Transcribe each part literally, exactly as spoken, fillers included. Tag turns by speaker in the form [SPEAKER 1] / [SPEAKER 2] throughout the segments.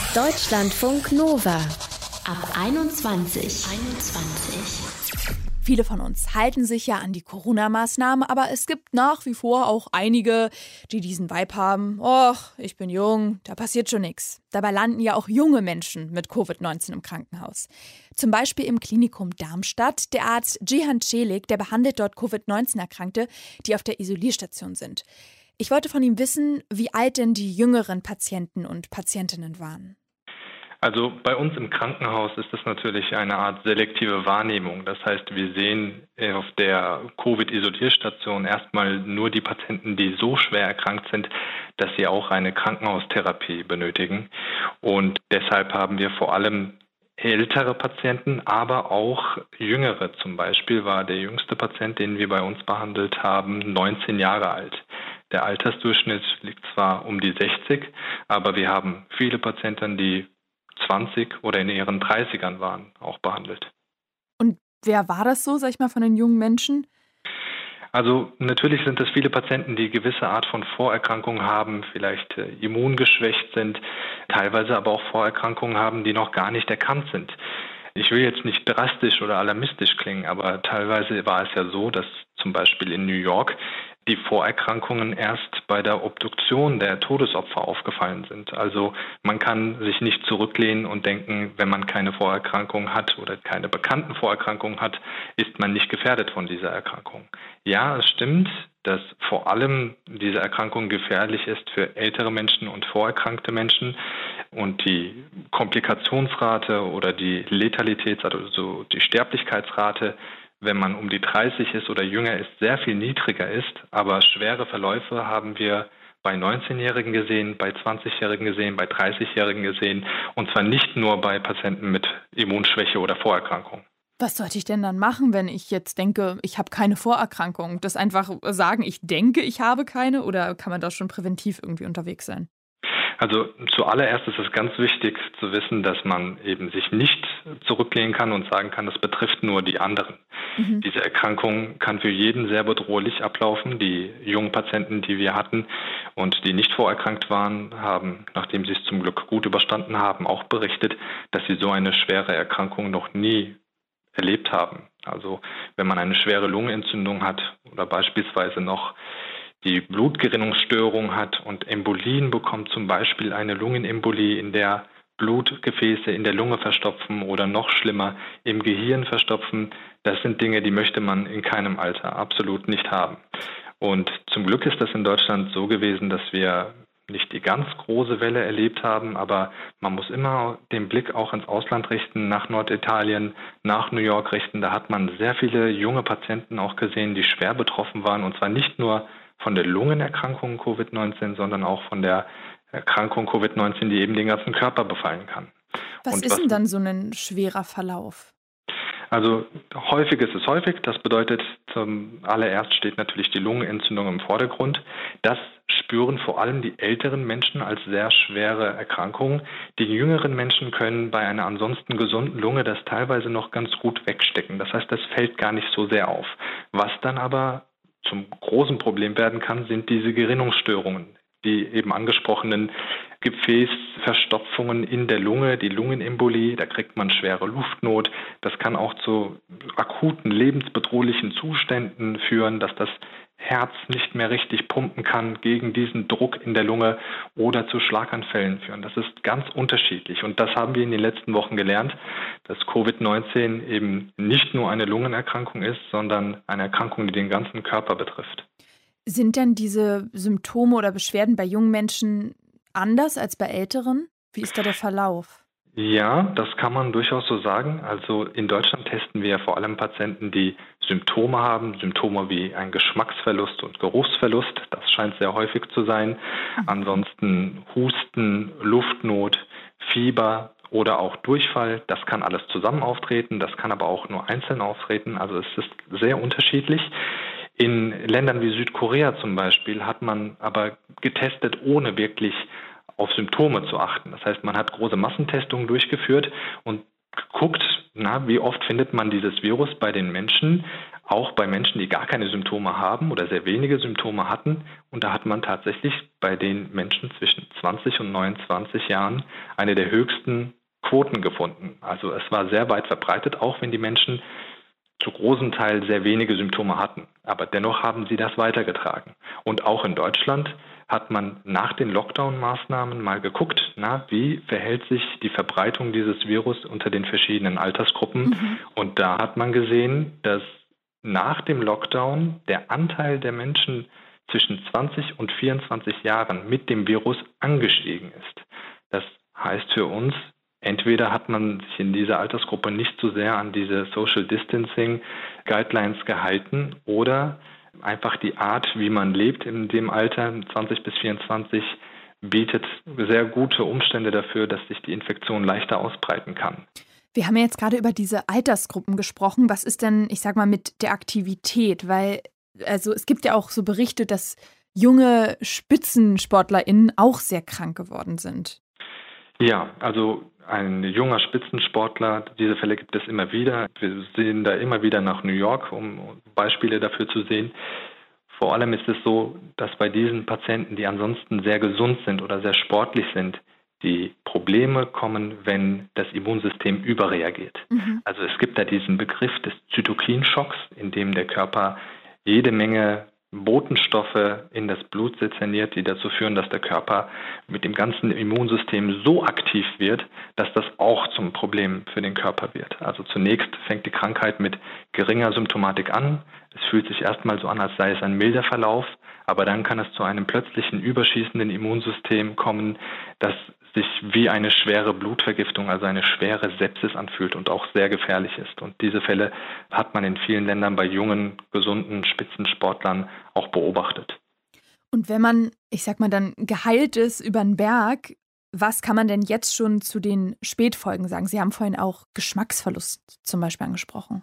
[SPEAKER 1] Deutschlandfunk Nova ab einundzwanzig. einundzwanzig.
[SPEAKER 2] Viele von uns halten sich ja an die Corona-Maßnahmen, aber es gibt nach wie vor auch einige, die diesen Vibe haben, ach, ich bin jung, da passiert schon nichts. Dabei landen ja auch junge Menschen mit Covid neunzehn im Krankenhaus. Zum Beispiel im Klinikum Darmstadt. Der Arzt Cihan Celik, der behandelt dort Covid neunzehn Erkrankte, die auf der Isolierstation sind. Ich wollte von ihm wissen, wie alt denn die jüngeren Patienten und Patientinnen waren.
[SPEAKER 3] Also bei uns im Krankenhaus ist das natürlich eine Art selektive Wahrnehmung. Das heißt, wir sehen auf der Covid-Isolierstation erstmal nur die Patienten, die so schwer erkrankt sind, dass sie auch eine Krankenhaustherapie benötigen. Und deshalb haben wir vor allem ältere Patienten, aber auch jüngere. Zum Beispiel war der jüngste Patient, den wir bei uns behandelt haben, neunzehn Jahre alt. Der Altersdurchschnitt liegt zwar um die sechzig, aber wir haben viele Patienten, die zwanzig oder in ihren dreißigern waren, auch behandelt.
[SPEAKER 2] Und wer war das so, sag ich mal, von den jungen Menschen?
[SPEAKER 3] Also natürlich sind es viele Patienten, die gewisse Art von Vorerkrankungen haben, vielleicht äh, immungeschwächt sind, teilweise aber auch Vorerkrankungen haben, die noch gar nicht erkannt sind. Ich will jetzt nicht drastisch oder alarmistisch klingen, aber teilweise war es ja so, dass zum Beispiel in New York die Vorerkrankungen erst bei der Obduktion der Todesopfer aufgefallen sind. Also man kann sich nicht zurücklehnen und denken, wenn man keine Vorerkrankung hat oder keine bekannten Vorerkrankungen hat, ist man nicht gefährdet von dieser Erkrankung. Ja, es stimmt, dass vor allem diese Erkrankung gefährlich ist für ältere Menschen und vorerkrankte Menschen und die Komplikationsrate oder die Letalität, also die Sterblichkeitsrate, wenn man um die dreißig ist oder jünger ist, sehr viel niedriger ist. Aber schwere Verläufe haben wir bei neunzehnjährigen gesehen, bei zwanzigjährigen gesehen, bei dreißigjährigen gesehen. Und zwar nicht nur bei Patienten mit Immunschwäche oder Vorerkrankung.
[SPEAKER 2] Was sollte ich denn dann machen, wenn ich jetzt denke, ich habe keine Vorerkrankung? Das einfach sagen, ich denke, ich habe keine? Oder kann man da schon präventiv irgendwie unterwegs sein?
[SPEAKER 3] Also zuallererst ist es ganz wichtig zu wissen, dass man eben sich nicht zurücklehnen kann und sagen kann, das betrifft nur die anderen. Mhm. Diese Erkrankung kann für jeden sehr bedrohlich ablaufen. Die jungen Patienten, die wir hatten und die nicht vorerkrankt waren, haben, nachdem sie es zum Glück gut überstanden haben, auch berichtet, dass sie so eine schwere Erkrankung noch nie erlebt haben. Also wenn man eine schwere Lungenentzündung hat oder beispielsweise noch die Blutgerinnungsstörung hat und Embolien bekommt, zum Beispiel eine Lungenembolie, in der Blutgefäße in der Lunge verstopfen oder noch schlimmer im Gehirn verstopfen, das sind Dinge, die möchte man in keinem Alter absolut nicht haben. Und zum Glück ist das in Deutschland so gewesen, dass wir nicht die ganz große Welle erlebt haben, aber man muss immer den Blick auch ins Ausland richten, nach Norditalien, nach New York richten. Da hat man sehr viele junge Patienten auch gesehen, die schwer betroffen waren, und zwar nicht nur von der Lungenerkrankung Covid neunzehn, sondern auch von der Erkrankung Covid neunzehn, die eben den ganzen Körper befallen kann.
[SPEAKER 2] Was
[SPEAKER 3] Und
[SPEAKER 2] ist
[SPEAKER 3] was,
[SPEAKER 2] denn dann so ein schwerer Verlauf?
[SPEAKER 3] Also häufig ist es häufig. Das bedeutet, zum allererst steht natürlich die Lungenentzündung im Vordergrund. Das spüren vor allem die älteren Menschen als sehr schwere Erkrankung. Die jüngeren Menschen können bei einer ansonsten gesunden Lunge das teilweise noch ganz gut wegstecken. Das heißt, das fällt gar nicht so sehr auf. Was dann aber zum großen Problem werden kann, sind diese Gerinnungsstörungen, die eben angesprochenen Gefäßverstopfungen in der Lunge, die Lungenembolie, da kriegt man schwere Luftnot. Das kann auch zu akuten, lebensbedrohlichen Zuständen führen, dass das Herz nicht mehr richtig pumpen kann gegen diesen Druck in der Lunge oder zu Schlaganfällen führen. Das ist ganz unterschiedlich und das haben wir in den letzten Wochen gelernt, dass Covid neunzehn eben nicht nur eine Lungenerkrankung ist, sondern eine Erkrankung, die den ganzen Körper betrifft.
[SPEAKER 2] Sind denn diese Symptome oder Beschwerden bei jungen Menschen anders als bei älteren? Wie ist da der Verlauf?
[SPEAKER 3] Ja, das kann man durchaus so sagen. Also in Deutschland testen wir vor allem Patienten, die Symptome haben, Symptome wie ein Geschmacksverlust und Geruchsverlust. Das scheint sehr häufig zu sein. Ansonsten Husten, Luftnot, Fieber oder auch Durchfall. Das kann alles zusammen auftreten. Das kann aber auch nur einzeln auftreten. Also es ist sehr unterschiedlich. In Ländern wie Südkorea zum Beispiel hat man aber getestet, ohne wirklich auf Symptome zu achten. Das heißt, man hat große Massentestungen durchgeführt und geguckt, na, wie oft findet man dieses Virus bei den Menschen, auch bei Menschen, die gar keine Symptome haben oder sehr wenige Symptome hatten. Und da hat man tatsächlich bei den Menschen zwischen zwanzig und neunundzwanzig Jahren eine der höchsten Quoten gefunden. Also es war sehr weit verbreitet, auch wenn die Menschen zu großen Teil sehr wenige Symptome hatten. Aber dennoch haben sie das weitergetragen. Und auch in Deutschland hat man nach den Lockdown-Maßnahmen mal geguckt, na, wie verhält sich die Verbreitung dieses Virus unter den verschiedenen Altersgruppen. Mhm. Und da hat man gesehen, dass nach dem Lockdown der Anteil der Menschen zwischen zwanzig und vierundzwanzig Jahren mit dem Virus angestiegen ist. Das heißt für uns, entweder hat man sich in dieser Altersgruppe nicht so sehr an diese Social Distancing Guidelines gehalten oder einfach die Art, wie man lebt in dem Alter, zwanzig bis vierundzwanzig, bietet sehr gute Umstände dafür, dass sich die Infektion leichter ausbreiten kann.
[SPEAKER 2] Wir haben ja jetzt gerade über diese Altersgruppen gesprochen. Was ist denn, ich sag mal, mit der Aktivität? Weil, also es gibt ja auch so Berichte, dass junge SpitzensportlerInnen auch sehr krank geworden sind.
[SPEAKER 3] Ja, also ein junger Spitzensportler, diese Fälle gibt es immer wieder. Wir sehen da immer wieder nach New York, um Beispiele dafür zu sehen. Vor allem ist es so, dass bei diesen Patienten, die ansonsten sehr gesund sind oder sehr sportlich sind, die Probleme kommen, wenn das Immunsystem überreagiert. Mhm. Also es gibt da diesen Begriff des Zytokinschocks, in dem der Körper jede Menge Botenstoffe in das Blut sezerniert, die dazu führen, dass der Körper mit dem ganzen Immunsystem so aktiv wird, dass das auch zum Problem für den Körper wird. Also zunächst fängt die Krankheit mit geringer Symptomatik an. Es fühlt sich erstmal so an, als sei es ein milder Verlauf, aber dann kann es zu einem plötzlichen überschießenden Immunsystem kommen, das sich wie eine schwere Blutvergiftung, also eine schwere Sepsis anfühlt und auch sehr gefährlich ist. Und diese Fälle hat man in vielen Ländern bei jungen, gesunden Spitzensportlern auch beobachtet.
[SPEAKER 2] Und wenn man, ich sag mal, dann geheilt ist über den Berg, was kann man denn jetzt schon zu den Spätfolgen sagen? Sie haben vorhin auch Geschmacksverlust zum Beispiel angesprochen.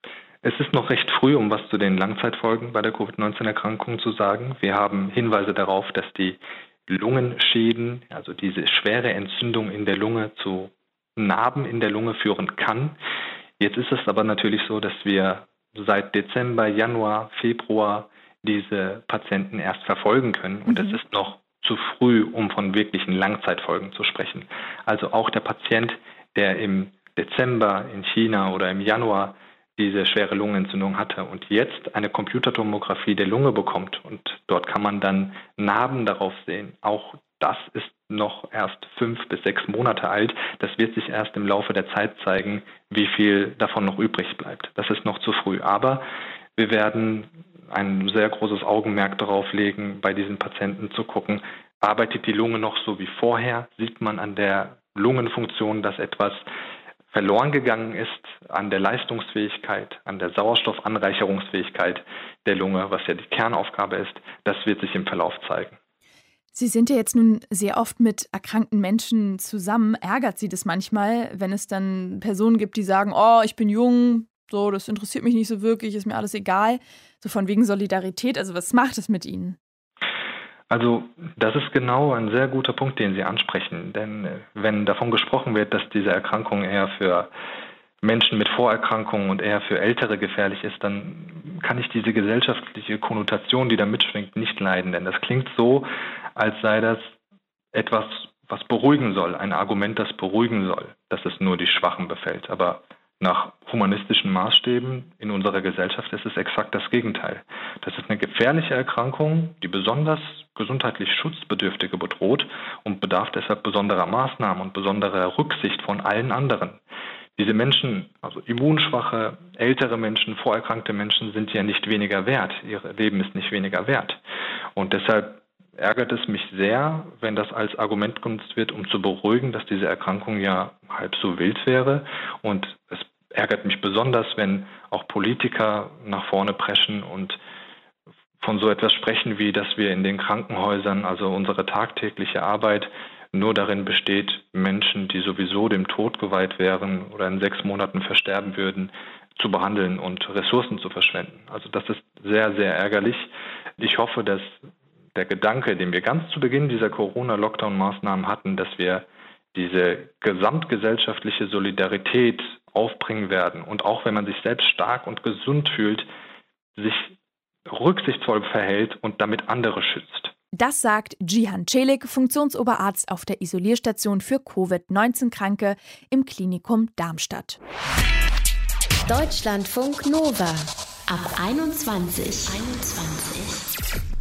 [SPEAKER 3] Es ist noch recht früh, um was zu den Langzeitfolgen bei der Covid neunzehn Erkrankung zu sagen. Wir haben Hinweise darauf, dass die Lungenschäden, also diese schwere Entzündung in der Lunge, zu Narben in der Lunge führen kann. Jetzt ist es aber natürlich so, dass wir seit Dezember, Januar, Februar diese Patienten erst verfolgen können. Und mhm. es ist noch zu früh, um von wirklichen Langzeitfolgen zu sprechen. Also auch der Patient, der im Dezember in China oder im Januar diese schwere Lungenentzündung hatte und jetzt eine Computertomographie der Lunge bekommt und dort kann man dann Narben darauf sehen. Auch das ist noch erst fünf bis sechs Monate alt. Das wird sich erst im Laufe der Zeit zeigen, wie viel davon noch übrig bleibt. Das ist noch zu früh. Aber wir werden ein sehr großes Augenmerk darauf legen, bei diesen Patienten zu gucken, arbeitet die Lunge noch so wie vorher? Sieht man an der Lungenfunktion, dass etwas verloren gegangen ist an der Leistungsfähigkeit, an der Sauerstoffanreicherungsfähigkeit der Lunge, was ja die Kernaufgabe ist, das wird sich im Verlauf zeigen.
[SPEAKER 2] Sie sind ja jetzt nun sehr oft mit erkrankten Menschen zusammen. Ärgert Sie das manchmal, wenn es dann Personen gibt, die sagen, oh, ich bin jung, so, das interessiert mich nicht so wirklich, ist mir alles egal, so von wegen Solidarität, also was macht es mit Ihnen?
[SPEAKER 3] Also das ist genau ein sehr guter Punkt, den Sie ansprechen. Denn wenn davon gesprochen wird, dass diese Erkrankung eher für Menschen mit Vorerkrankungen und eher für Ältere gefährlich ist, dann kann ich diese gesellschaftliche Konnotation, die da mitschwingt, nicht leiden. Denn das klingt so, als sei das etwas, was beruhigen soll, ein Argument, das beruhigen soll, dass es nur die Schwachen befällt. Aber nach humanistischen Maßstäben in unserer Gesellschaft ist es exakt das Gegenteil. Das ist eine gefährliche Erkrankung, die besonders gesundheitlich Schutzbedürftige bedroht und bedarf deshalb besonderer Maßnahmen und besonderer Rücksicht von allen anderen. Diese Menschen, also immunschwache, ältere Menschen, vorerkrankte Menschen, sind ja nicht weniger wert. Ihr Leben ist nicht weniger wert. Und deshalb ärgert es mich sehr, wenn das als Argument genutzt wird, um zu beruhigen, dass diese Erkrankung ja halb so wild wäre. Und es ärgert mich besonders, wenn auch Politiker nach vorne preschen und von so etwas sprechen, wie dass wir in den Krankenhäusern, also unsere tagtägliche Arbeit, nur darin besteht, Menschen, die sowieso dem Tod geweiht wären oder in sechs Monaten versterben würden, zu behandeln und Ressourcen zu verschwenden. Also das ist sehr, sehr ärgerlich. Ich hoffe, dass der Gedanke, den wir ganz zu Beginn dieser Corona-Lockdown-Maßnahmen hatten, dass wir diese gesamtgesellschaftliche Solidarität aufbringen werden und auch wenn man sich selbst stark und gesund fühlt, sich rücksichtsvoll verhält und damit andere schützt.
[SPEAKER 2] Das sagt Cihan Celik, Funktionsoberarzt auf der Isolierstation für Covid neunzehn Kranke im Klinikum Darmstadt.
[SPEAKER 1] Deutschlandfunk Nova ab einundzwanzig. einundzwanzig.